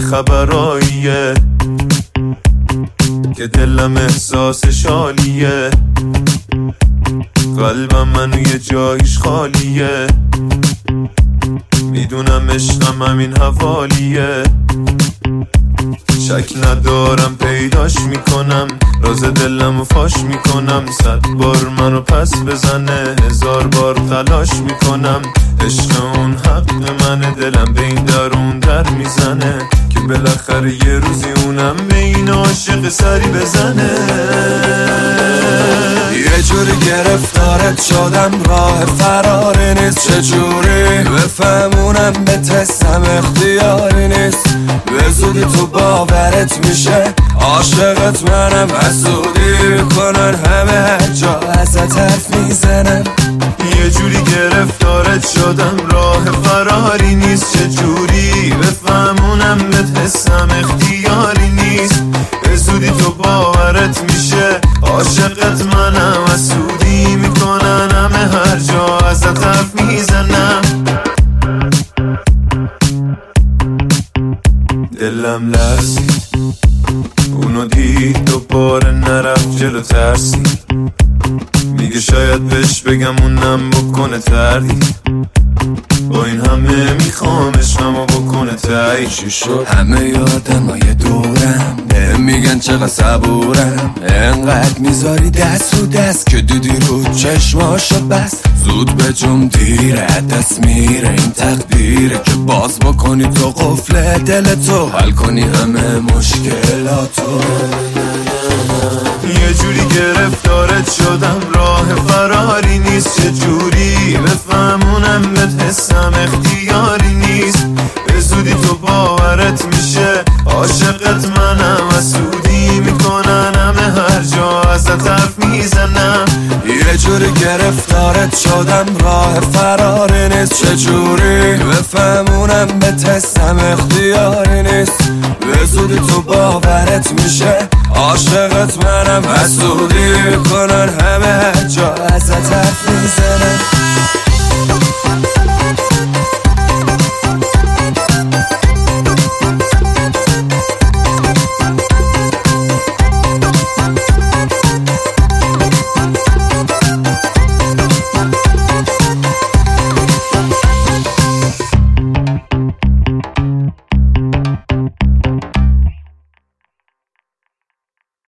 خبراییه که دلم احساس شالیه، قلبم منو یه جایش خالیه، میدونم عشقم همین حوالیه، شک ندارم پیداش میکنم، راز دلمو فاش میکنم، 100 بار منو پس بزنه 1000 بار تلاش میکنم، عشق اون حق منه، دلم به این درون در میزنه که بالاخره یه روزی اونم به این عاشق سری بزنه. یه جوری گرفتارت شدم راه فراری نیست، چجوری بفهمونم به تستم اختیاری نیست، به زودی تو باورت میشه عاشقت منم، حسودی میکنن همه هر جا ازت حرف میزنن. یه جوری گرفتارت شدم راه فراری نیست، چجوری بفهمونم به حسم اختیاری نیست، به زودی تو باورت میشه عاشقت منم، حسودی میکنن همه هر جا ازت حرف میزنم. دلم لرزید اونو دید دوباره نرفت جلو ترسید، میگه شاید بهش بگم اونم بکنه تردید، با این همه میخوام عشقمو بکنه تایی. چی شد؟ همه آدمای دورم میگن چقدر صبورم، انقدر میذاری دست رو دست که دیدی رو چشماشو بس، زود به جم دیره دست میره این تقدیره که باز بکنی تو قفل دلتو، حل کنی همه مشکلاتو. یه جوری گرفتارت شدم راه فراری نیست، چجوری بفهمونم به حسم اختیاری نیست، به زودی تو باورت میشه عاشقت منم، حسودی میکنن همه هر جا ازت حرف میزنم. یه جوری گرفتارت شدم راه فراری نیست، چجوری بفهمونم به تستم اختیاری نیست، به زودی تو باورت میشه عاشقت منم، حسودی میکنن همه هر جا ازت حرف میزنم.